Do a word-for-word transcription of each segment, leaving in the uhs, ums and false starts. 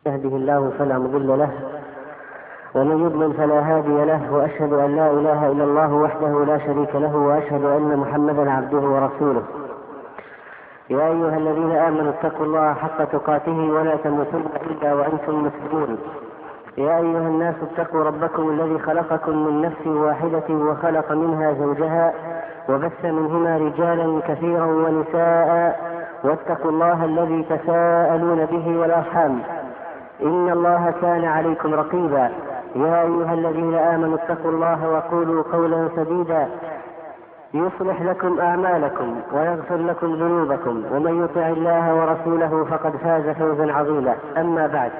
يهده الله فلا مضل له ومن يضلل فلا هادي له، وأشهد أن لا إله إلا الله وحده لا شريك له، وأشهد أن محمدا عبده ورسوله. يا أيها الذين آمنوا اتقوا الله حق تقاته ولا تموتن إلا وأنتم مسلمون. يا أيها الناس اتقوا ربكم الذي خلقكم من نفس واحدة وخلق منها زوجها وبث منهما رجالا كثيرا ونساء، واتقوا الله الذي تساءلون به والأرحام إن الله كان عليكم رقيبا. يا أيها الذين آمنوا اتقوا الله وقولوا قولا سديدا يصلح لكم أعمالكم ويغفر لكم ذنوبكم، ومن يطع الله ورسوله فقد فاز فوزا عظيما. أما بعد،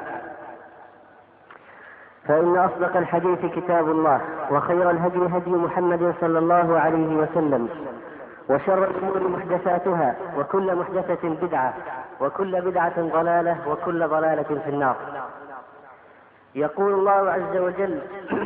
فإن أصدق الحديث كتاب الله، وخير الهدي هدي محمد صلى الله عليه وسلم، وشر الأمور محدثاتها، وكل محدثة بدعة، وكل بدعة ضلالة، وكل ضلالة في النار. يقول الله عز وجل: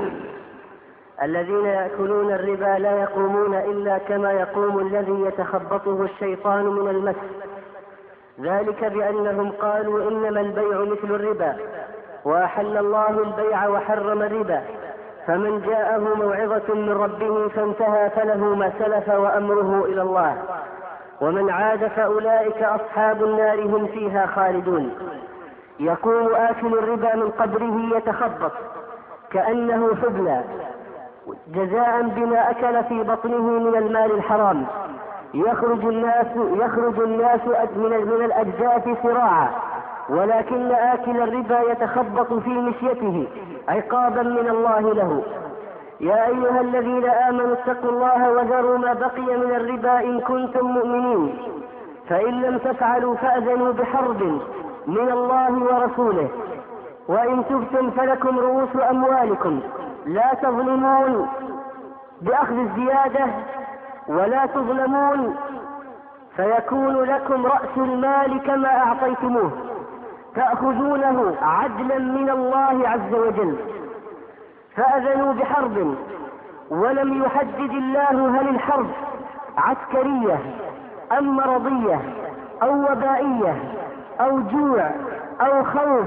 الذين يأكلون الربا لا يقومون إلا كما يقوم الذي يتخبطه الشيطان من المس، ذلك بأنهم قالوا إنما البيع مثل الربا، وأحل الله البيع وحرم الربا، فمن جاءه موعظة من ربه فانتهى فله ما سلف وأمره إلى الله، ومن عاد فأولئك أصحاب النار هم فيها خالدون. يقوم آكل الربا من قبره يتخبط كأنه حبلى، جزاء بما أكل في بطنه من المال الحرام. يخرج الناس يخرج الناس من الأجداث سراعا، ولكن آكل الربا يتخبط في مشيته عقابا من الله له. يا أيها الذين آمنوا اتقوا الله وذروا ما بقي من الربا إن كنتم مؤمنين، فإن لم تفعلوا فأذنوا بحرب من الله ورسوله، وإن تبتم فلكم رؤوس أموالكم لا تظلمون بأخذ الزيادة ولا تظلمون، فيكون لكم رأس المال كما أعطيتموه، تأخذونه عدلا من الله عز وجل. فأذنوا بحرب، ولم يحدد الله هل الحرب عسكرية أم مرضية أو وبائية أو جوع أو خوف،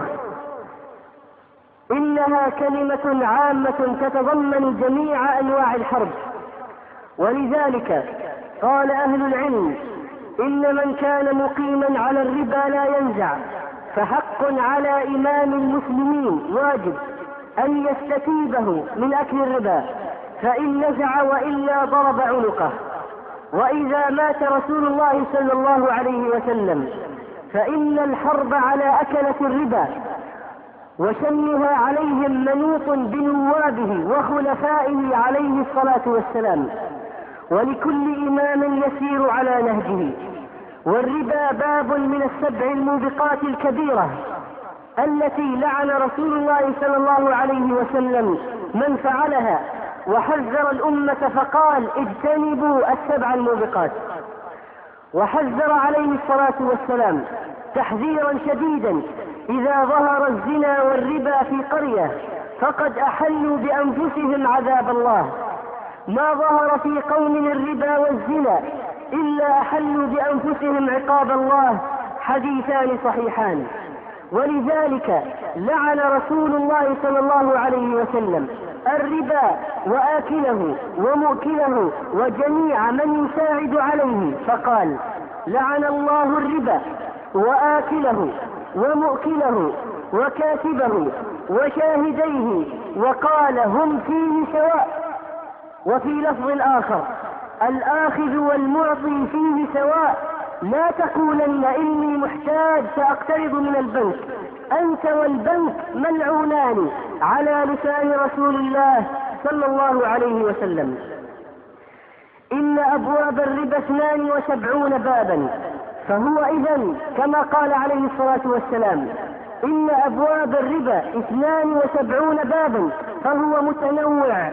إنها كلمة عامة تتضمن جميع أنواع الحرب. ولذلك قال أهل العلم: إن من كان مقيما على الربا لا ينزع، فحق على إمام المسلمين واجب أن يستتيبه من أكل الربا، فإن نزع وإلا ضرب عنقه. وإذا مات رسول الله صلى الله عليه وسلم فإن الحرب على أكلة الربا وشنها عليهم منوط بنوابه وخلفائه عليه الصلاة والسلام، ولكل إمام يسير على نهجه. والربا باب من السبع الموبقات الكبيرة التي لعن رسول الله صلى الله عليه وسلم من فعلها، وحذر الأمة فقال: اجتنبوا السبع الموبقات. وحذر عليه الصلاة والسلام تحذيرا شديدا: إذا ظهر الزنا والربا في قرية فقد أحلوا بأنفسهم عذاب الله. ما ظهر في قوم الربا والزنا إلا أحلوا بأنفسهم عقاب الله، حديثان صحيحان. ولذلك لعن رسول الله صلى الله عليه وسلم الربا وآكله ومؤكله وجميع من يساعد عليه، فقال: لعن الله الربا وآكله ومؤكله وكاتبه وشاهديه، وقال: هم فيه سواء. وفي لفظ آخر: الآخذ والمعطي فيه سواء، لا تقولن إني محتاج سأقترض من البنك، أنت والبنك ملعونان، على لسان رسول الله صلى الله عليه وسلم. إن أبواب الربا اثنان وسبعون بابا، فهو إذن كما قال عليه الصلاة والسلام: إن أبواب الربا اثنان وسبعون بابا، فهو متنوع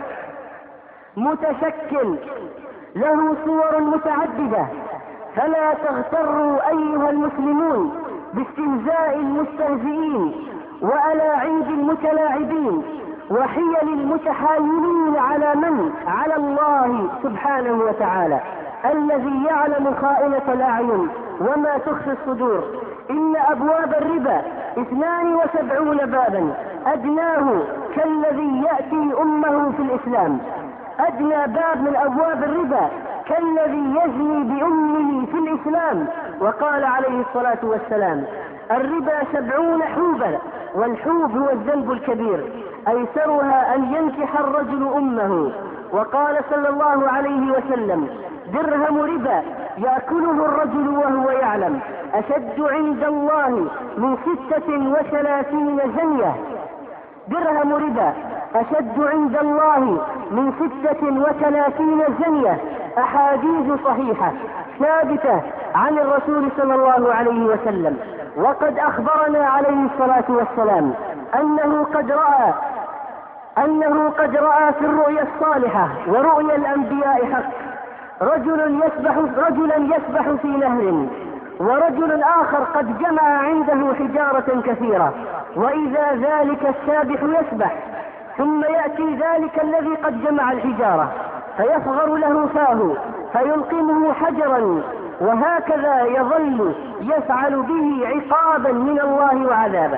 متشكل له صور متعددة، فلا تغتروا أيها المسلمون باستهزاء المستهزئين وألاعيب المتلاعبين وحيل المتحايلين على من؟ على الله سبحانه وتعالى الذي يعلم خائنة الأعين وما تخفي الصدور. إن أبواب الربا اثنان وسبعون بابا، أدناه كالذي يأتي أمه في الإسلام. أدنى باب من أبواب الربا كالذي يزني بأمه في الإسلام. وقال عليه الصلاة والسلام: الربا سبعون حوبا، والحوب هو الذنب الكبير، أيسرها أن ينكح الرجل أمه. وقال صلى الله عليه وسلم: درهم ربا يأكله الرجل وهو يعلم أشد عند الله من ستة وثلاثين زنية. درهم ربا أشد عند الله من ستة وثلاثين زنية. أحاديث صحيحة ثابتة عن الرسول صلى الله عليه وسلم. وقد أخبرنا عليه الصلاة والسلام أنه قد رأى أنه قد رأى في الرؤيا الصالحة ورؤيا الأنبياء حق رجل يسبح رجلا يسبح في نهر، ورجل آخر قد جمع عنده حجارة كثيرة، وإذا ذلك السابح يسبح، ثم يأتي ذلك الذي قد جمع الحجارة فيصغر له فاه فيلقمه حجرا، وهكذا يظل يفعل به عقابا من الله وعذابا.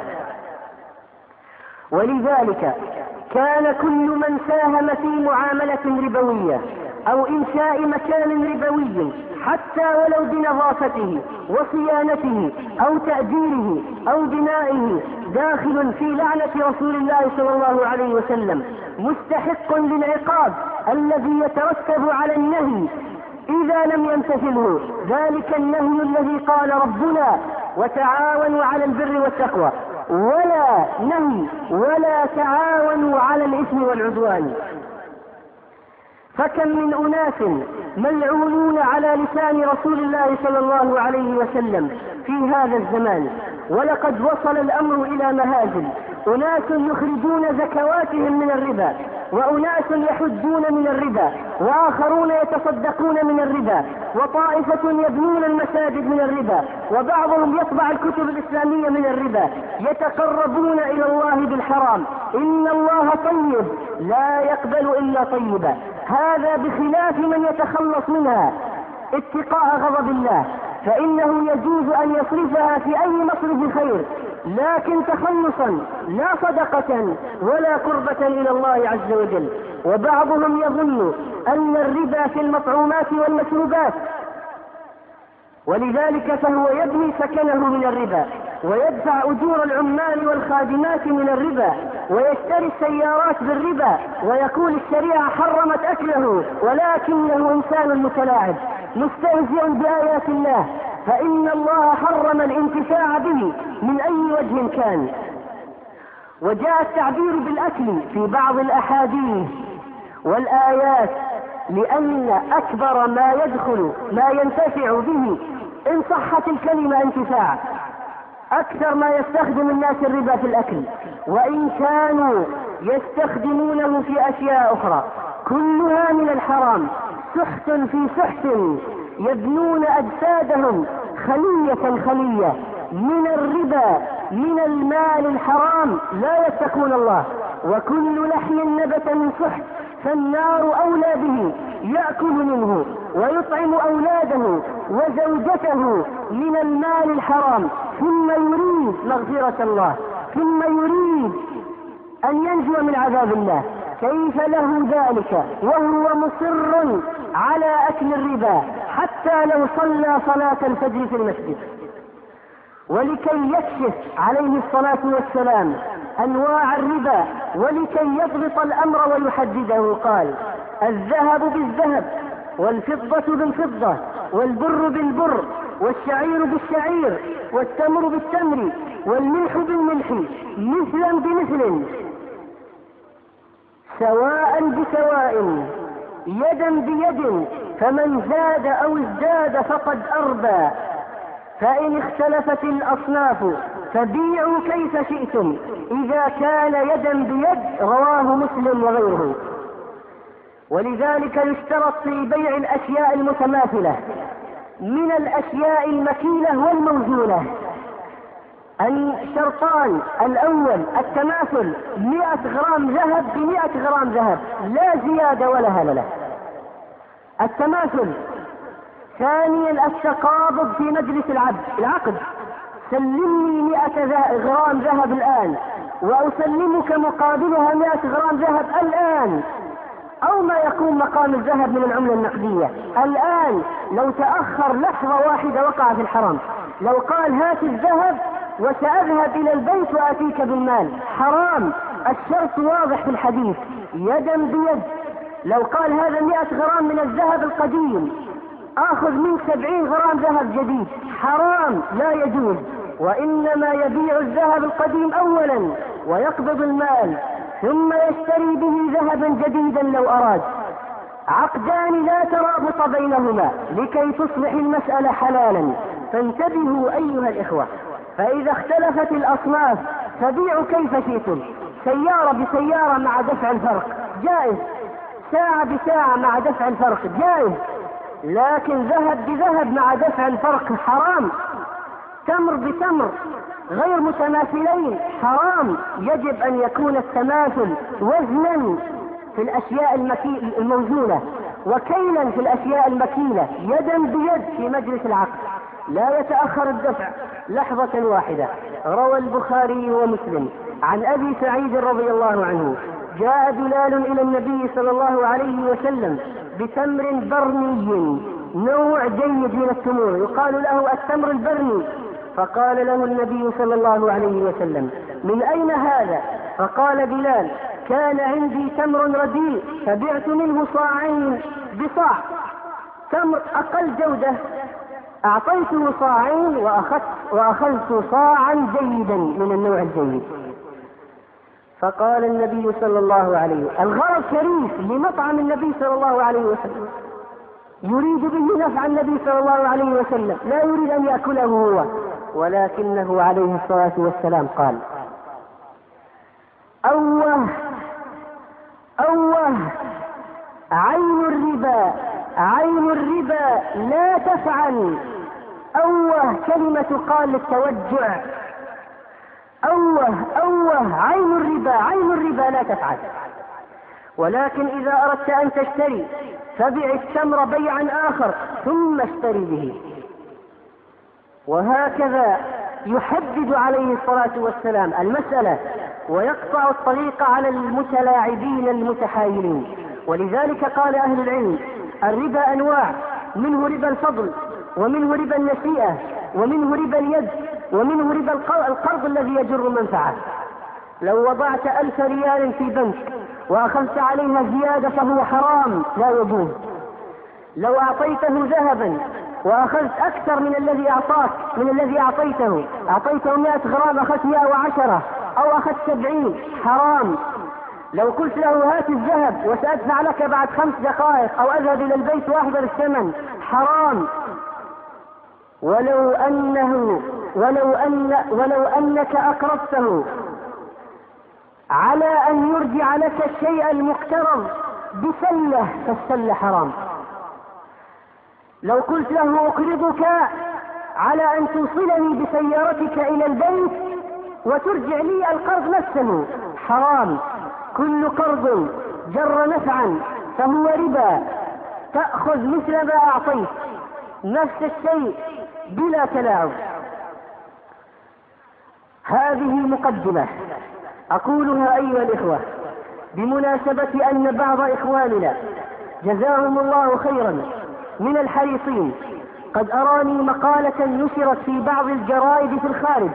ولذلك كان كل من ساهم في معاملة ربوية أو إنشاء مكان ربوي حتى ولو بنظافته وصيانته أو تأجيره أو بنائه داخل في لعنة رسول الله صلى الله عليه وسلم، مستحق للعقاب الذي يترتب على النهي إذا لم يمتثله ذلك النهي الذي قال ربنا: وتعاونوا على البر والتقوى، ولا نهي ولا تعاونوا على الإثم والعدوان. فكم من أناس ملعونون على لسان رسول الله صلى الله عليه وسلم في هذا الزمان، ولقد وصل الأمر إلى مهازل. أناس يخرجون زكواتهم من الربا، وأناس يحجون من الربا، وآخرون يتصدقون من الربا، وطائفة يبنون المساجد من الربا، وبعضهم يطبع الكتب الإسلامية من الربا، يتقربون إلى الله بالحرام. إن الله طيب لا يقبل إلا طيبا. هذا بخلاف من يتخلص منها اتقاء غضب الله، فإنه يجوز أن يصرفها في أي مصرف خير، لكن تخلصا لا صدقة ولا قربة إلى الله عز وجل. وبعضهم يظن أن الربا في المطعومات والمشروبات، ولذلك فهو يبني سكنه من الربا، ويدفع أجور العمال والخادمات من الربا، ويشتري السيارات بالربا، ويقول الشريعة حرمت أكله، ولكنه إنسان متلاعب مستهزئ بآيات الله، فإن الله حرم الانتفاع به من أي وجه كان. وجاء التعبير بالأكل في بعض الأحاديث والآيات لأن أكبر ما يدخل ما ينتفع به إن صحت الكلمة انتفاع، أكثر ما يستخدم الناس الربا في الأكل، وإن كانوا يستخدمونه في أشياء أخرى كلها من الحرام. سحت في سحت يبنون أجسادهم خلية خلية من الربا من المال الحرام لا يتقون الله. وكل لحم نبت من سحت فالنار أولى به، يأكل منه ويطعم أولاده وزوجته من المال الحرام، ثم يريد مغفرة الله، ثم يريد أن ينجو من عذاب الله. كيف له ذلك وهو مصر على أكل الربا حتى لو صلى صلاة الفجر في المسجد؟ ولكي يكشف عليه الصلاة والسلام أنواع الربا ولكي يضبط الأمر ويحدده قال: الذهب بالذهب، والفضة بالفضة، والبر بالبر، والشعير بالشعير، والتمر بالتمر، والملح بالملح، مثلا بمثل، سواء بسواء، يدا بيد، فمن زاد أو ازداد فقد أربى. فإن اختلفت الأصناف فبيعوا كيف شئتم إذا كان يدا بيد. رواه مسلم وغيره. ولذلك يشترط في بيع الأشياء المتماثلة من الأشياء المكيلة والموزونة أن شرطان: الأول التماثل، مئة غرام ذهب بمئة غرام ذهب، لا زيادة ولا هللة، التماثل. ثانيا التقابض في مجلس العقد، سلمني مئة غرام ذهب الآن وأسلمك مقابلها مئة غرام ذهب الآن، أو ما يكون مقام الذهب من العملة النقدية الآن، لو تأخر لحظة واحدة وقع في الحرام. لو قال هات الذهب وسأذهب إلى البيت وأتيك بالمال، حرام. الشرط واضح في الحديث، يدا بيد. لو قال هذا مئة غرام من الذهب القديم آخذ منك سبعين غرام ذهب جديد، حرام، لا يجوز. وإنما يبيع الذهب القديم أولا ويقبض المال ثم يشتري به ذهبا جديدا لو أراد. عقدان لا ترابط بينهما لكي تصبح المسألة حلالا. فانتبهوا أيها الإخوة، فإذا اختلفت الأصناف فبيعوا كيف شئتم، سيارة بسيارة مع دفع الفرق جائز، ساعة بساعة مع دفع الفرق جائز، لكن ذهب بذهب مع دفع الفرق حرام. تمر بتمر غير متماثلين حرام. يجب أن يكون التماثل وزنا في الأشياء الموزونة وكيلا في الأشياء المكيلة، يدا بيد في مجلس العقد، لا يتأخر الدفع لحظة واحدة. روى البخاري ومسلم عن أبي سعيد رضي الله عنه جاء بلال إلى النبي صلى الله عليه وسلم بتمر برني، نوع جيد من التمور يقال له التمر البرني، فقال له النبي صلى الله عليه وسلم من أين هذا؟ فقال بلال كان عندي تمر رديء فبعت منه صاعين بصاع، تمر أقل جودة أعطيته صاعين وأخذت, وأخذت صاعا جيدا من النوع الجيد. فقال النبي صلى الله عليه وسلم الغرض شريف لمطعم النبي صلى الله عليه وسلم، يريد به نفع النبي صلى الله عليه وسلم، لا يريد أن يأكله هو، ولكنه عليه الصلاة والسلام قال أوه أوه عين الربا عين الربا لا تفعل. أوه كلمة قال للتوجع، أوه أوه عين الربا عين الربا لا تفعل. ولكن إذا أردت أن تشتري فبع التمر بيعا آخر ثم اشتري به. وهكذا يحدد عليه الصلاة والسلام المسألة ويقطع الطريق على المتلاعبين المتحايلين. ولذلك قال أهل العلم الربا أنواع، منه ربا الفضل، ومنه ربا النسيئة، ومنه ربا اليد، ومنه ربا القرض الذي يجر منفعة. لو وضعت ألف ريال في بنك وأخذت عليها زيادة فهو حرام لا يجوز. لو أعطيته ذهبا وأخذت أكثر من الذي أعطاك من الذي أعطيته، أعطيته مئة غرام أخذت مئة وعشرة أو أخذت سبعين، حرام. لو قلت له هات الذهب وسأدفع لك بعد خمس دقائق أو أذهب إلى البيت وأحضر الثمن، حرام. ولو أنه ولو أن ولو أنك أقرضته على أن يرجع لك الشيء المقترض بسلة فالسلة حرام. لو قلت له أقرضك على أن توصلني بسيارتك إلى البيت وترجع لي القرض نفسه، حرام. كل قرض جر نفعا فهو ربا، تأخذ مثل ما أعطيت نفس الشيء بلا تلاعب. هذه مقدمة أقولها أيها الإخوة بمناسبة أن بعض إخواننا جزاهم الله خيرا من الحريصين قد أراني مقالة نشرت في بعض الجرائد في الخارج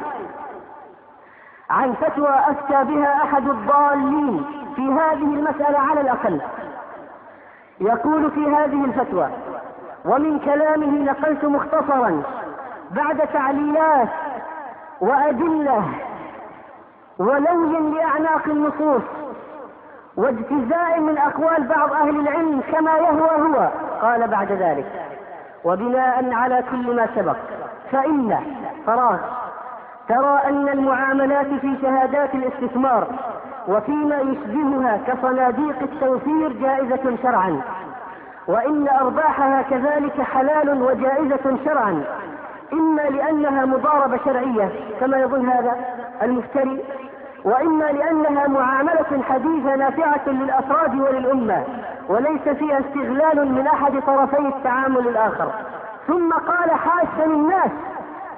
عن فتوى أفتى بها أحد الضالين في هذه المسألة على الأقل. يقول في هذه الفتوى، ومن كلامه نقلت مختصرا بعد تعليلات وأدلة ولوي لأعناق النصوص واجتزاء من أقوال بعض أهل العلم كما يهوى هو. قال بعد ذلك: وبناء على كل ما سبق فإن فراغ ترى أن المعاملات في شهادات الاستثمار وفيما يشبهها كصناديق التوفير جائزة شرعا، وإن أرباحها كذلك حلال وجائزة شرعا، إما لأنها مضاربة شرعية كما يظن هذا المفتري، وإما لأنها معاملة حديثة نافعة للأفراد وللأمة وليس فيها استغلال من أحد طرفي التعامل الآخر. ثم قال حاشا الناس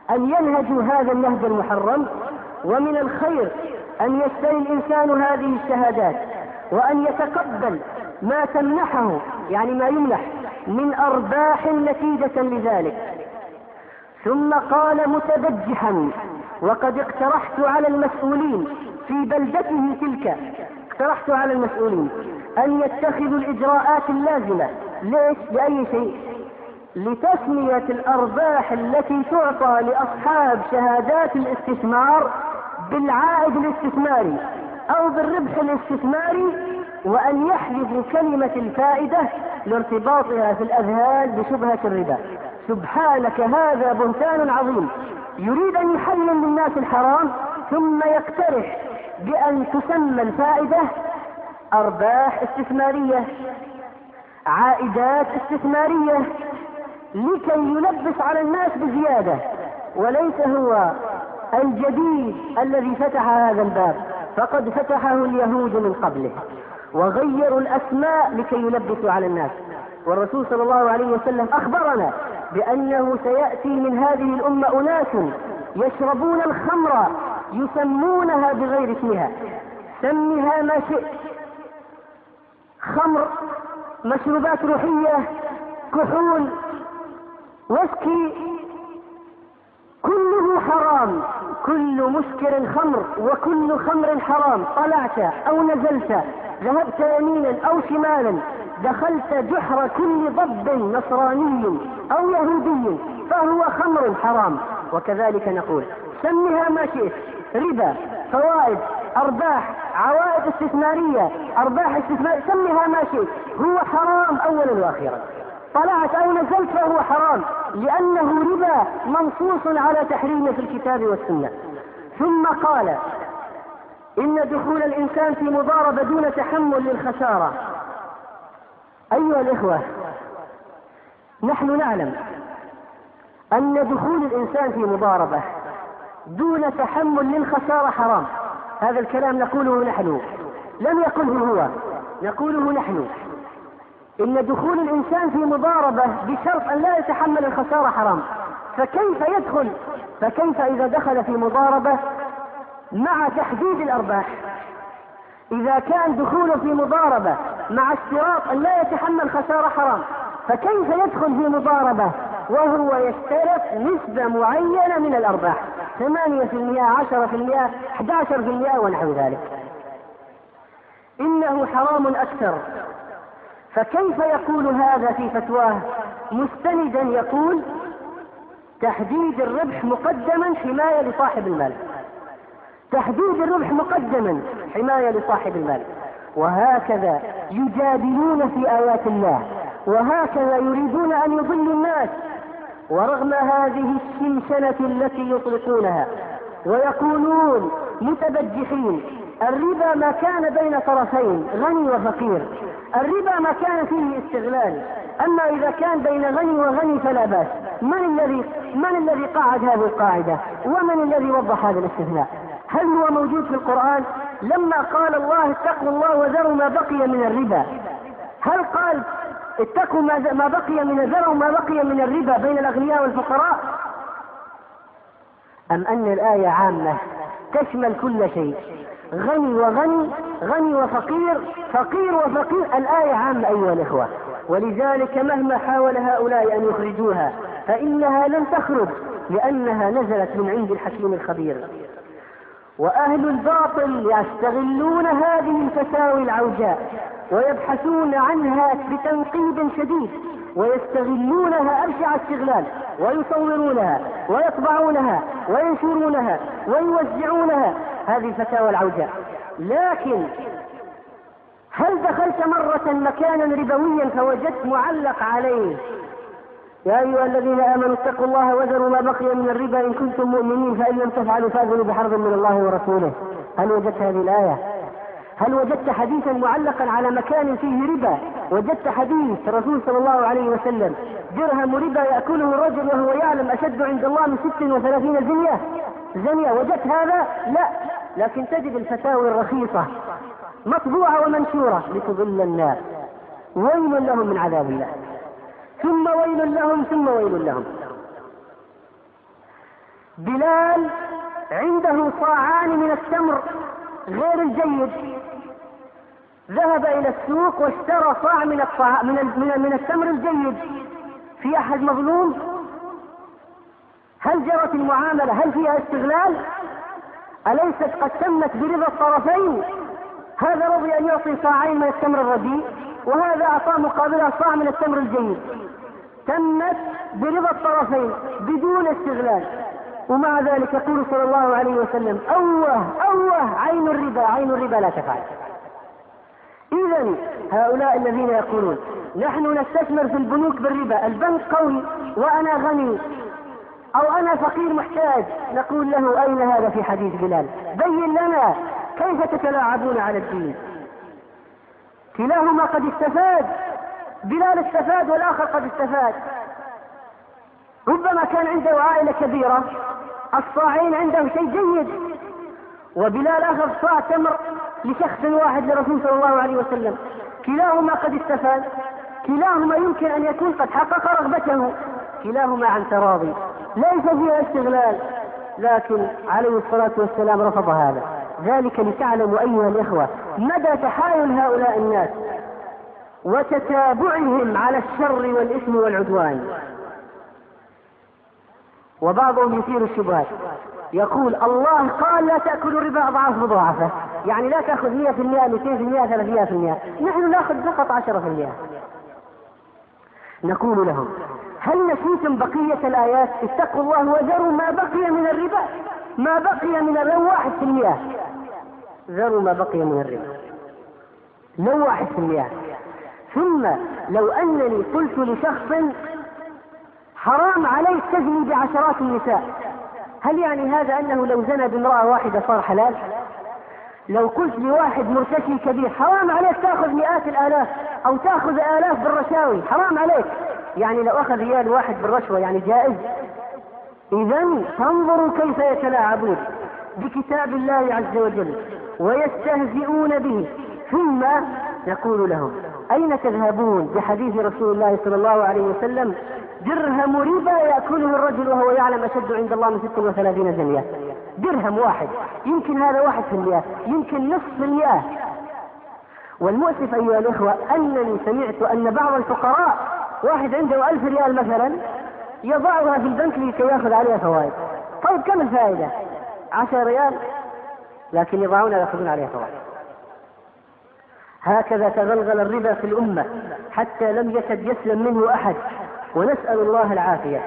أن ينهجوا هذا النهج المحرم، ومن الخير أن يشتري الإنسان هذه الشهادات وأن يتقبل ما تمنحه، يعني ما يمنح من أرباح نتيجة لذلك. ثم قال متبجحا: وقد اقترحت على المسؤولين في بلدته تلك، اقترحت على المسؤولين أن يتخذوا الإجراءات اللازمة. ليش؟ لأي شيء؟ لتسمية الأرباح التي تعطى لأصحاب شهادات الاستثمار بالعائد الاستثماري أو بالربح الاستثماري، وأن يحذفوا كلمة الفائدة لارتباطها في الأذهان بشبهة الربا. سبحانك، هذا بهتان عظيم. يريد أن يحلل للناس الحرام ثم يقترح بأن تسمى الفائدة أرباح استثمارية، عائدات استثمارية، لكي يلبس على الناس بزيادة. وليس هو الجديد الذي فتح هذا الباب، فقد فتحه اليهود من قبله وغيروا الأسماء لكي يلبسوا على الناس. والرسول صلى الله عليه وسلم أخبرنا بأنه سيأتي من هذه الأمة أناس يشربون الخمر يسمونها بغير اسمها. سمها ما شئت، خمر، مشروبات روحية، كحول، وسكي، كله حرام. كل مسكر خمر، وكل خمر حرام. طلعت أو نزلت، ذهبت يمينا أو شمالا، دخلت جحر كل ضب نصراني أو يهودي فهو خمر حرام. وكذلك نقول سمها ما شئت، ربا، فوائد، أرباح، عوائد استثمارية، أرباح استثمارية، سمها ما شئت، هو حرام أولا وآخرا. طلعت أو نزلت فهو حرام، لأنه ربا منصوص على تحريمه في الكتاب والسنة. ثم قال: إن دخول الإنسان في مضاربة دون تحمل للخسارة. أيها الإخوة، نحن نعلم أن دخول الإنسان في مضاربة دون تحمل للخسارة حرام. هذا الكلام نقوله نحن، لم يقله هو، نقوله نحن. إن دخول الإنسان في مضاربة بشرط أن لا يتحمل الخسارة حرام. فكيف يدخل فكيف إذا دخل في مضاربة مع تحديد الأرباح؟ إذا كان دخوله في مضاربة مع اشتراط أن لا يتحمل خسارة حرام، فكيف يدخل في مضاربة وهو يشترط نسبة معينة من الأرباح، ثمانية في المئة، عشرة في المئة، أحد عشر في المئة ونحو ذلك؟ إنه حرام أكثر. فكيف يقول هذا في فتواه مستندا يقول: تحديد الربح مقدما حماية لصاحب المال، تحديد الربح مقدما حماية لصاحب المال. وهكذا يجادلون في آيات الله، وهكذا يريدون أن يضلوا الناس، ورغم هذه الشنشنة التي يطلقونها ويقولون متبجحين: الربا ما كان بين طرفين، غني وفقير، الربا ما كان فيه استغلال، أما إذا كان بين غني وغني فلا بأس. من الذي من الذي قاعد هذه القاعدة؟ ومن الذي وضح هذا الاستثناء؟ هل هو موجود في القرآن؟ لما قال الله: اتقوا الله وذروا ما بقي من الربا، هل قال اتقوا ما بقي من ذروا ما بقي من الربا بين الأغنياء والفقراء؟ أم أن الآية عامة تشمل كل شيء، غني وغني، غني وفقير، فقير وفقير؟ الآية عامة أيها الإخوة. ولذلك مهما حاول هؤلاء أن يخرجوها فإنها لن تخرج، لأنها نزلت من عند الحكيم الخبير. وأهل الباطل يستغلون هذه الفتاوي العوجاء ويبحثون عنها بتنقيب شديد، ويستغلونها أبشع استغلال، ويصورونها ويطبعونها وينشرونها ويوزعونها، هذه الفتاوى العوجاء. لكن هل دخلت مرة مكانا ربويا فوجدت معلق عليه: يا أيها الذين آمنوا اتقوا الله وذروا ما بقي من الربا إن كنتم مؤمنين فإن لم تفعلوا فأذنوا بحرب من الله ورسوله؟ هل وجدت هذه الآية؟ هل وجدت حديثا معلقا على مكان فيه ربا؟ وجدت حديث الرسول صلى الله عليه وسلم: درهم ربا يأكله الرجل وهو يعلم أشد عند الله من ست وثلاثين زنية زنية؟ وجدت هذا؟ لا. لكن تجد الفتاوي الرخيصة مطبوعة ومنشورة لتضل الناس. ويل لهم من عذاب الله، ثم ويل لهم ثم ويل لهم. بلال عنده صاعان من التمر غير الجيد، ذهب إلى السوق واشترى صاع من الصاع من من, من التمر الجيد. في أحد مظلوم؟ هل جرت المعاملة؟ هل فيها استغلال؟ أليست قد تمت برضا الطرفين؟ هذا رضي أن يعطي صاعين من التمر الرديء، وهذا أعطى مقابلها صاع من التمر الجيد. تمت برضا الطرفين بدون استغلال. ومع ذلك يقول صلى الله عليه وسلم: أوه أوه عين الربا، عين الربا لا تفعل. إذن هؤلاء الذين يقولون نحن نستثمر في البنوك بالربا، البنك قوي وأنا غني أو أنا فقير محتاج، نقول له: أين هذا في حديث بلال؟ بين لنا كيف تتلاعبون على الدين. كلاهما قد استفاد، بلال استفاد والآخر قد استفاد. ربما كان عنده عائلة كبيرة، الصاعين عنده شيء جيد، وبلال أخذ صاع تمر لشخص واحد لرسول صلى الله عليه وسلم. كلاهما قد استفاد، كلاهما يمكن أن يكون قد حقق رغبته، كلاهما عن تراضي، ليس فيها استغلال. لكن عليه الصلاة والسلام رفض هذا، ذلك لتعلموا أيها الإخوة مدى تحايل هؤلاء الناس وتتابعهم على الشر والإثم والعدوان. وبعضهم يثير الشبهات، يقول: الله قال لا تأكلوا الربا أضعاف مضاعفة، يعني لا تأخذ مئة في المئة مئتين في المئة ثلاثمائة في المئة، نحن نأخذ فقط عشرة في المئة. نقول لهم: هل نسيتم بقية الآيات؟ اتقوا الله وذروا ما بقي من الربا، ما بقي من لو واحد في المئة، ذروا ما بقي من الربا لو واحد في المئة. ثم لو أنني قلت لشخص حرام عليك تزني بعشرات النساء، هل يعني هذا أنه لو زنى بامرأة واحدة صار حلال؟ لو قلت لواحد مرتشي كبير حرام عليك تأخذ مئات الآلاف أو تأخذ آلاف بالرشاوي، حرام عليك، يعني لو أخذ ريال واحد بالرشوة يعني جائز؟ إذن فانظروا كيف يتلاعبون بكتاب الله عز وجل ويستهزئون به. ثم نقول لهم: أين تذهبون بحديث رسول الله صلى الله عليه وسلم: درهم ربا يأكله الرجل وهو يعلم أشد عند الله من ست وثلاثين زنية. درهم واحد، يمكن هذا واحد في المئة، يمكن نصف المئة. والمؤسف أيها الإخوة أنني سمعت أن بعض الفقراء واحد عنده ألف ريال مثلا يضعها في البنك لكي يأخذ عليها فوائد. طيب كم الفائدة؟ عشر ريال، لكن يضعون يأخذون عليها فوائد. هكذا تغلغل الربا في الأمة حتى لم يكد يسلم منه أحد، ونسأل الله العافية.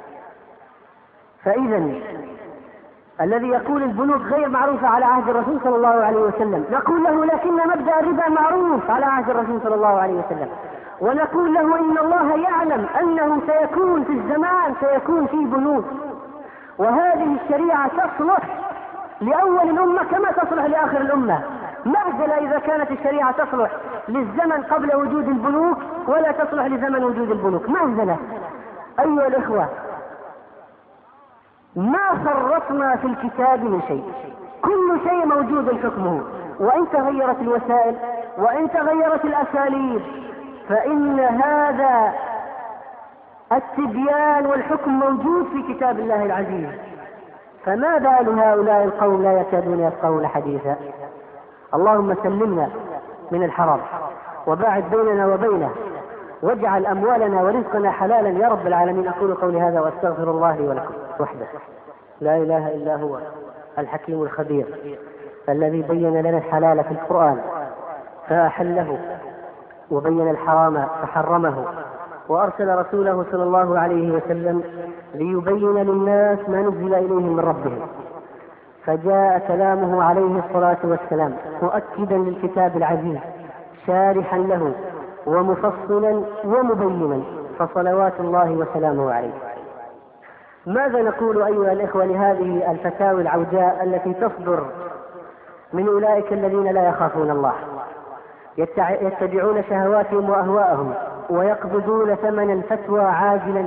فإذا الذي يقول البنوك غير معروفة على عهد الرسول صلى الله عليه وسلم، نقول له: لكن مبدأ الربا معروف على عهد الرسول صلى الله عليه وسلم. ونقول له: إن الله يعلم أنه سيكون في الزمان سيكون في بنوك، وهذه الشريعة تصلح لأول الأمة كما تصلح لآخر الأمة. مهزلة إذا كانت الشريعة تصلح للزمن قبل وجود البنوك ولا تصلح لزمن وجود البنوك، مهزلة. أيها الإخوة، ما فرطنا في الكتاب من شيء، كل شيء موجود حكمه، وإن تغيرت الوسائل وإن تغيرت الأساليب فإن هذا التبيان والحكم موجود في كتاب الله العزيز. فما بال هؤلاء القوم لا يكادون يفقهون حديثا؟ اللهم سلمنا من الحرام وباعد بيننا وبينه، واجعل أموالنا ورزقنا حلالا يا رب العالمين. أقول قولي هذا وأستغفر الله لي ولكم وحده، لا إله إلا هو الحكيم الخبير الذي بين لنا الحلال في القرآن فأحله، وبين الحرام فحرمه، وأرسل رسوله صلى الله عليه وسلم ليبين للناس ما نزل إليهم من ربهم، فجاء كلامه عليه الصلاة والسلام مؤكدا للكتاب العزيز شارحا له ومفصلا ومبينا، فصلوات الله وسلامه عليه. ماذا نقول أيها الإخوة لهذه الفتاوى العوجاء التي تصدر من أولئك الذين لا يخافون الله، يتبعون شهواتهم وأهواءهم ويقبضون ثمن الفتوى عاجلا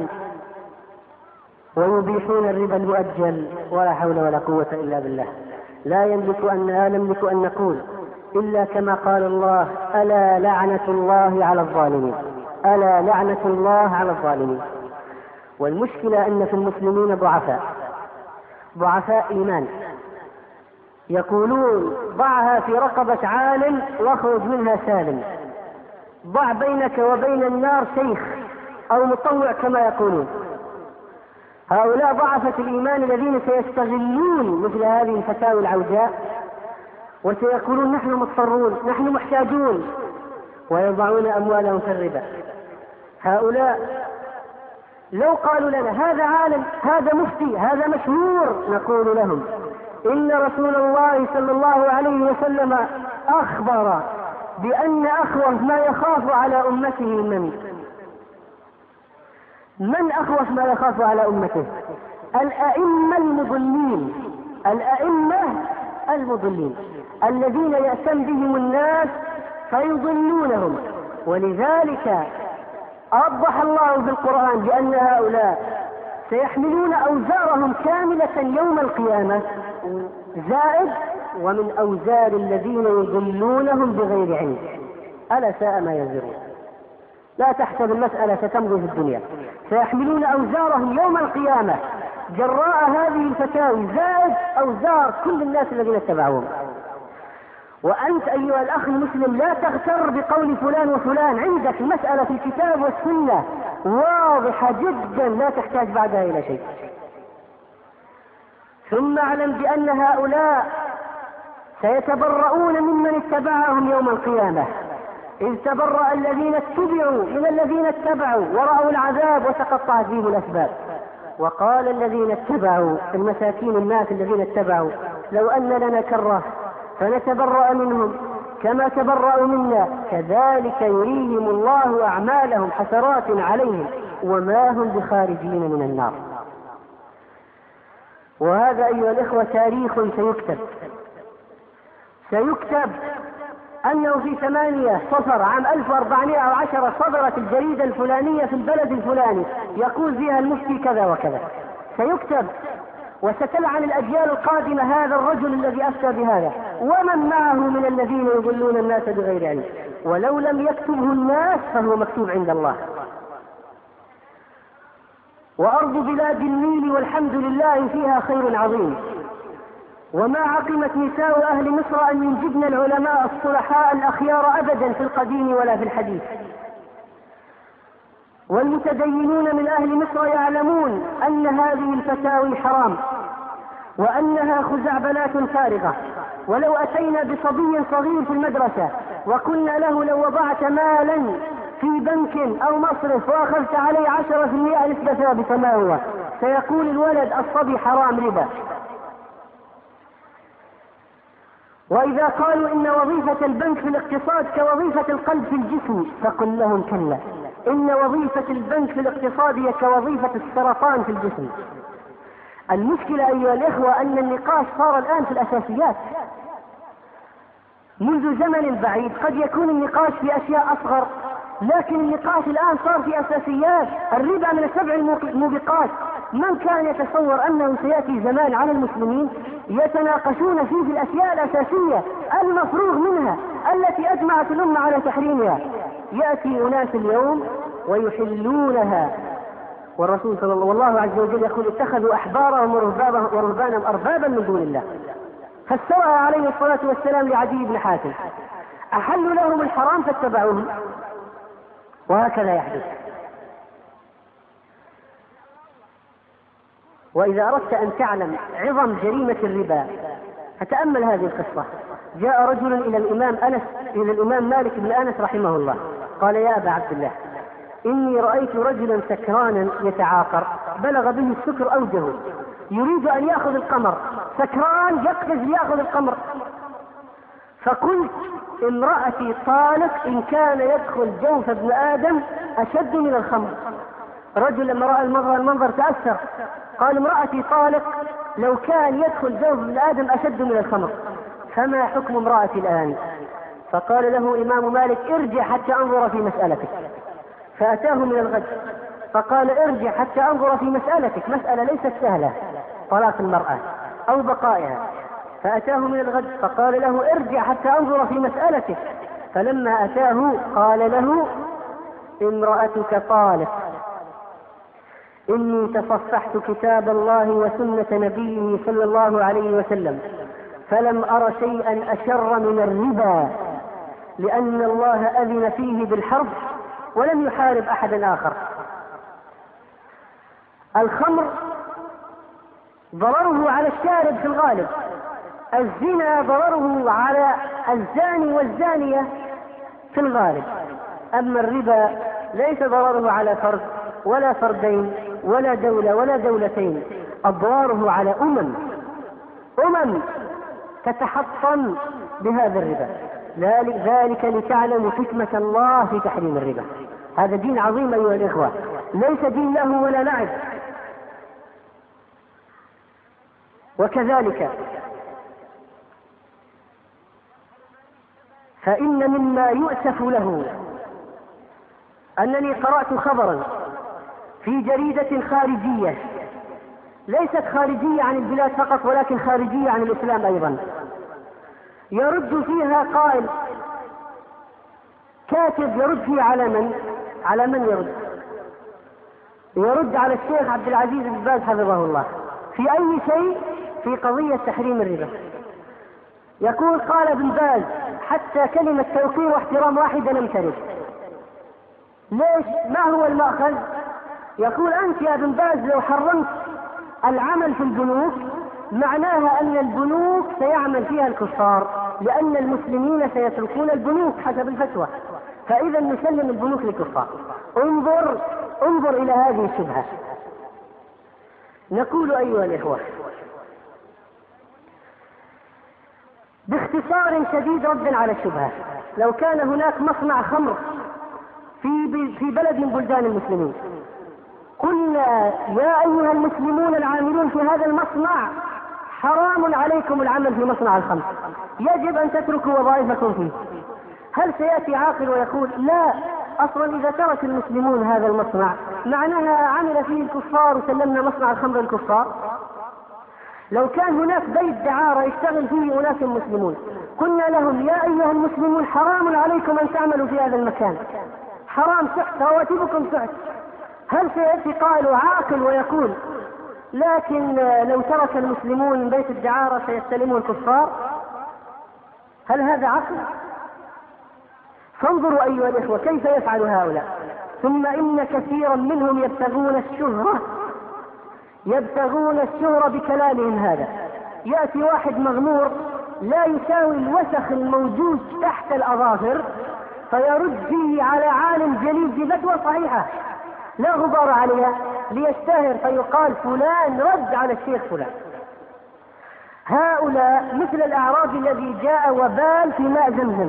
ويبيحون الربا المؤجل؟ ولا حول ولا قوة إلا بالله. لا يملك أن لا نملك أن نقول إلا كما قال الله: ألا لعنة الله على الظالمين، ألا لعنة الله على الظالمين. والمشكلة أن في المسلمين ضعفاء، ضعفاء إيمان، يقولون ضعها في رقبة عالم واخرج منها سالم، ضع بينك وبين النار شيخ أو مطوع كما يقولون. هؤلاء ضعفة الإيمان الذين سيستغلون مثل هذه الفتاوى العوجاء وسيقولون نحن مضطرون، نحن محتاجون، ويضعون أموالهم في الربا. هؤلاء لو قالوا لنا هذا عالم، هذا مفتي، هذا مشهور، نقول لهم إن رسول الله صلى الله عليه وسلم أخبر بأن أخوف ما يخاف على أمته من من أخوف ما يخاف على أمته؟ الأئمة المضلين، الأئمة المضلين الذين يأتم بهم الناس فيضلونهم. ولذلك أوضح الله في القرآن بأن هؤلاء سيحملون أوزارهم كاملة يوم القيامة زائد ومن أوزار الذين يضلونهم بغير علم. ألا ساء ما ينذرون. لا تحسب المسألة ستمضي في الدنيا، سيحملون أوزارهم يوم القيامة جراء هذه الفتاوي زائد أوزار كل الناس الذين اتبعوهم. وأنت أيها الأخ المسلم لا تغتر بقول فلان وفلان، عندك المسألة في الكتاب والسنة واضحة جدا لا تحتاج بعدها إلى شيء. ثم اعلم بأن هؤلاء سيتبرؤون ممن اتبعهم يوم القيامة، إذ تبرأ الذين اتبعوا من الذين اتبعوا ورأوا العذاب وتقطعت بهم الأسباب. وقال الذين اتبعوا المساكين الناس الذين اتبعوا لو أن لنا كرة فنتبرأ منهم كما تبرأوا منا كذلك يريهم الله أعمالهم حسرات عليهم وما هم بخارجين من النار. وهذا أيها الإخوة تاريخ سيكتب سيكتب أنه في ثمانية صفر عام ألف وأربعمائة وعشرة صدرت الجريدة الفلانية في البلد الفلاني يقول فيها المفتي كذا وكذا، سيكتب وستلعن الأجيال القادمة هذا الرجل الذي أفتى بهذا ومن معه من الذين يضلون الناس بغير علم. ولو لم يكتبه الناس فهو مكتوب عند الله. وأرض بلاد النيل والحمد لله فيها خير عظيم، وما عقمت نساء أهل مصر أن ينجبن العلماء الصلحاء الأخيار أبدا في القديم ولا في الحديث. والمتدينون من أهل مصر يعلمون أن هذه الفتاوي حرام وأنها خزعبلات فارغة. ولو أتينا بصبي صغير في المدرسة وقلنا له لو وضعت مالا في بنك أو مصرف وأخذت عليه عشرة في المئة نسبة ثابتة ما هو؟ سيقول الولد الصبي حرام ربا. وإذا قالوا إن وظيفة البنك في الاقتصاد كوظيفة القلب في الجسم فقل لهم كلا، إن وظيفة البنك في الاقتصاد هي كوظيفة السرطان في الجسم. المشكلة أيها الإخوة أن النقاش صار الآن في الأساسيات. منذ زمن بعيد قد يكون النقاش في أشياء أصغر، لكن النقاش الآن صار في أساسيات. الربا من السبع الموبقات. من كان يتصور أنه سيأتي زمان على المسلمين يتناقشون فيه في الأشياء الأساسية المفروغ منها التي أجمعت الأمة على تحريمها؟ يأتي أناس اليوم ويحلونها، والرسول صلى الله عليه وسلم يقول اتخذوا أحبارهم ورهبانهم أربابا من دون الله. فسرها عليه الصلاة والسلام لعدي بن حاتم، أحلوا لهم الحرام فاتبعوهم، وهكذا يحدث. وإذا أردت أن تعلم عظم جريمة الربا فتأمل هذه القصة. جاء رجل إلى الإمام أنس إلى الإمام مالك بن أنس رحمه الله قال يا أبا عبد الله إني رأيت رجلا سكرانا يتعاقر بلغ به السكر أوجه يريد أن يأخذ القمر، سكران يقفز ليأخذ القمر، فقلت امرأتي طالق إن كان يدخل جوف ابن آدم أشد من الخمر. رجل لما رأى المنظر, المنظر تأثر قال امرأتي طالق لو كان يدخل جوف ابن آدم أشد من الخمر، فما حكم امرأتي الآن؟ فقال له إمام مالك ارجع حتى أنظر في مسألتك. فأتاه من الغد فقال ارجع حتى أنظر في مسألتك، مسألة ليست سهلة طلاق المرأة أو بقائها. فأتاه من الغد فقال له ارجع حتى أنظر في مسألتك. فلما أتاه قال له امرأتك طالق إني تصفحت كتاب الله وسنة نبيه صلى الله عليه وسلم فلم أر شيئا أشر من الربا، لأن الله أذن فيه بالحرب ولم يحارب أحدا آخر. الخمر ضرره على الشارب في الغالب، الزنا ضرره على الزاني والزانية في الغالب، أما الربا ليس ضرره على فرد ولا فردين ولا دولة ولا دولتين، أضراره على أمم أمم تتحطم بهذا الربا. ذلك لتعلموا حكمة الله في تحريم الربا. هذا دين عظيم أيها الإخوة، ليس دين له ولا لعب. وكذلك فإن مما يؤسف له أنني قرأت خبرا في جريدة خارجية، ليست خارجية عن البلاد فقط ولكن خارجية عن الإسلام أيضا، يرد فيها قائل كاتب يرد فيها على من؟ على من يرد؟ يرد على الشيخ عبد العزيز بن باز حفظه الله في أي شيء؟ في قضية تحريم الربا. يقول قال ابن باز حتى كلمة توقير واحترام واحدة لم ترد. ليش؟ ما هو المأخذ؟ يقول أنت يا ابن باز لو حرمت العمل في البنوك معناها أن البنوك سيعمل فيها الكفار، لأن المسلمين سيتركون البنوك حسب الفتوى، فإذا نسلم البنوك للكفار. انظر انظر إلى هذه الشبهة. نقول أيها الإخوة باختصار شديد ردا على الشبهة، لو كان هناك مصنع خمر في في بلد من بلدان المسلمين قلنا يا أيها المسلمون العاملون في هذا المصنع حرام عليكم العمل في مصنع الخمر، يجب أن تتركوا وظائفكم فيه، هل سيأتي عاقل ويقول لا أصلا إذا ترك المسلمون هذا المصنع معناها عمل فيه الكفار وسلمنا مصنع الخمر للكفار؟ لو كان هناك بيت دعارة يشتغل فيه أناس مسلمون قلنا لهم يا أيها المسلمون حرام عليكم أن تعملوا في هذا المكان، حرام سحت رواتبكم سحت، هل سيأتي قائل عاقل ويقول لكن لو ترك المسلمون بيت الدعارة سيستلمون الكفار؟ هل هذا عقل؟ فانظروا أيها الإخوة كيف يفعل هؤلاء. ثم إن كثيرا منهم يبتغون الشهرة يبتغون الشهرة بكلامهم هذا. يأتي واحد مغمور لا يساوي الوسخ الموجود تحت الأظافر فيرد فيه على عالم جليل بفتوى صحيحة لا غبار عليها ليشتهر، فيقال فلان رد على الشيخ فلان. هؤلاء مثل الأعرابي الذي جاء وبال في ماء زمزم،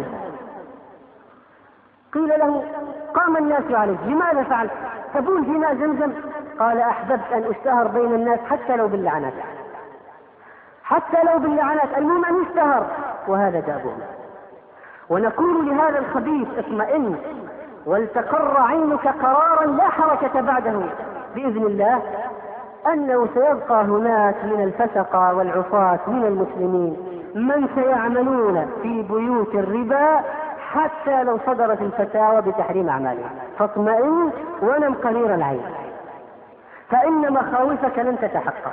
قيل له قام الناس عليه لماذا فعلت؟ تبول في ماء زمزم؟ قال أحببت أن أشتهر بين الناس حتى لو باللعنات، حتى لو باللعنات، المهم أن يشتهر، وهذا دابهم. ونقول لهذا الخبيث اطمئن ولتقر عينك قرارا لا حركة بعده بإذن الله، أنه سيبقى هناك من الفسقة والعصاة من المسلمين من سيعملون في بيوت الربا حتى لو صدرت الفتاوى بتحريم أعمالها، فاطمئن ونم قرير العين فإن مخاوفك لن تتحقق.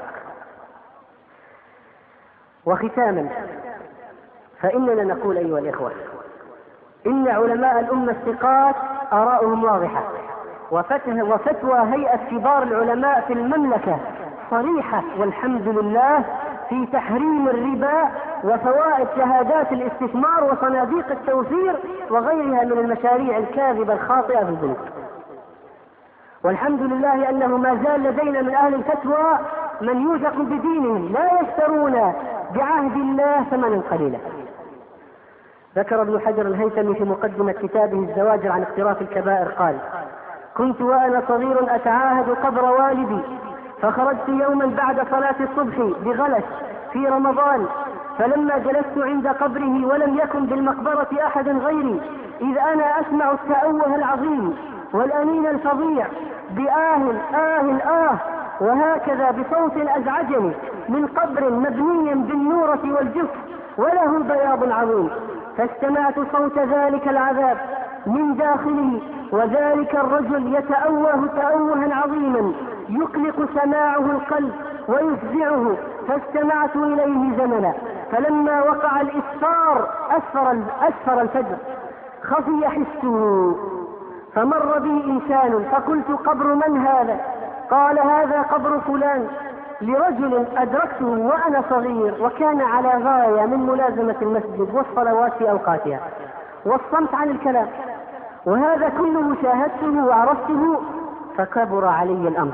وختاما فإننا نقول أيها الإخوة إن علماء الأمة الثقات آراؤهم واضحة، وفتوى هيئة كبار العلماء في المملكة صريحة والحمد لله في تحريم الربا وفوائد شهادات الاستثمار وصناديق التوفير وغيرها من المشاريع الكاذبة الخاطئة في البنوك. والحمد لله أنه ما زال لدينا من أهل الفتوى من يوثق بدينهم لا يشترون بعهد الله ثمنا قليلا. ذكر ابن حجر الهيثمي في مقدمة كتابه الزواجر عن اقتراف الكبائر قال: كنت وأنا صغير أتعاهد قبر والدي، فخرجت يوما بعد صلاة الصبح بغلس في رمضان، فلما جلست عند قبره ولم يكن بالمقبرة أحد غيري إذ أنا أسمع التأوه العظيم والأنين الفظيع بآه آه آه وهكذا بصوت أزعجني من قبر مبني بالنورة والجف وله بياض عظيم، فاستمعت صوت ذلك العذاب من داخله، وذلك الرجل يتأوه تأوها عظيما يقلق سماعه القلب ويفزعه، فاستمعت إليه زمنا، فلما وقع الإسفار أسفر, أسفر الفجر خفي حسه، فمر بي إنسان فقلت قبر من هذا؟ قال هذا قبر فلان، لرجل أدركته وأنا صغير وكان على غاية من ملازمة المسجد والصلوات في أوقاتها والصمت عن الكلام، وهذا كله شاهدته وعرفته، فكبر علي الأمر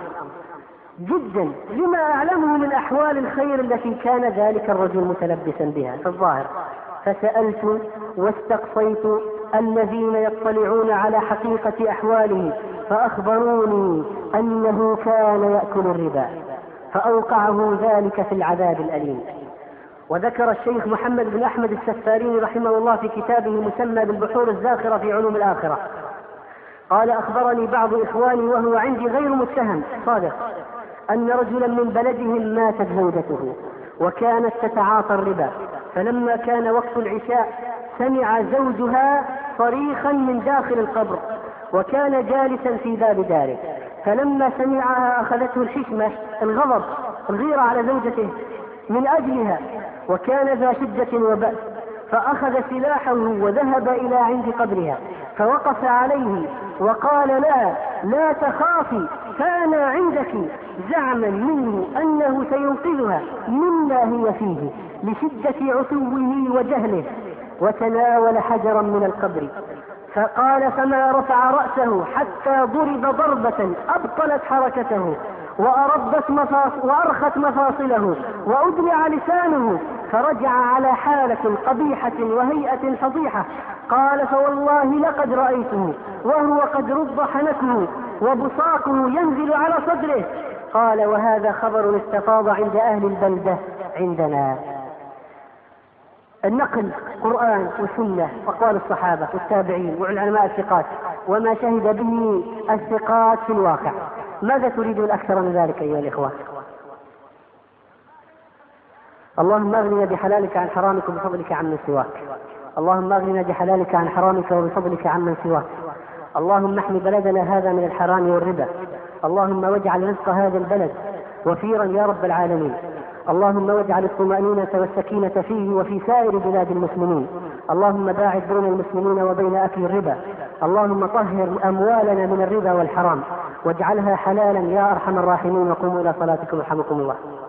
جدا لما أعلمه من أحوال الخير التي كان ذلك الرجل متلبسا بها في الظاهر. فسألت واستقصيت الذين يطلعون على حقيقة أحواله فأخبروني أنه كان يأكل الربا، فأوقعه ذلك في العذاب الأليم. وذكر الشيخ محمد بن أحمد السفاريني رحمه الله في كتابه مسمى بالبحور الزاخرة في علوم الآخرة، قال أخبرني بعض إخواني وهو عندي غير متهم صادق أن رجلا من بلدهم ماتت زوجته وكانت تتعاطى الربا، فلما كان وقت العشاء سمع زوجها صريخا من داخل القبر وكان جالسا في باب داره، فلما سمعها أخذته الحشمة الغضب الغيرة على زوجته من أجلها، وكان ذا شدة وبأس، فأخذ سلاحه وذهب إلى عند قبرها فوقف عليه وقال لا لا تخافي فأنا عندك، زعما منه أنه سينقذها مما هي فيه لشدة عتوه وجهله، وتناول حجرا من القبر فقال فما رفع رأسه حتى ضرب ضربة أبطلت حركته وأربت مفاص وأرخت مفاصله وأدلع لسانه، فرجع على حالة قبيحة وهيئة فضيحة. قال فوالله لقد رأيته وهو قد رض حنكه وبصاقه ينزل على صدره. قال وهذا خبر استفاض عند أهل البلدة عندنا. النقل قرآن وسنة وأقوال الصحابة والتابعين والعلماء الثقات وما شهد به الثقات في الواقع. ماذا تريدون أكثر من ذلك أيها الإخوة؟ اللهم أغننا بحلالك عن حرامك وبفضلك عمن سواك. اللهم أغننا بحلالك عن حرامك وبفضلك عمن سواك. اللهم احمي بلدنا هذا من الحرام والربا. اللهم واجعل رزق هذا البلد وفيرا يا رب العالمين. اللهم واجعل الطمأنينة والسكينة فيه وفي سائر بلاد المسلمين. اللهم باعد بين المسلمين وبين أكل الربا. اللهم طهر أموالنا من الربا والحرام واجعلها حلالا يا أرحم الراحمين. وقوموا إلى صلاتكم يرحمكم الله.